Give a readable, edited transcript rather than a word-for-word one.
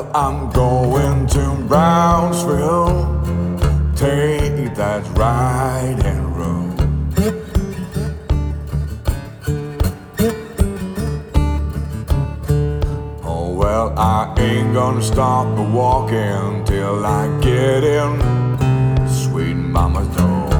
I'm going to Brownsville, take that ride and roll. Oh well, I ain't gonna stop walking till I get in sweet mama's door.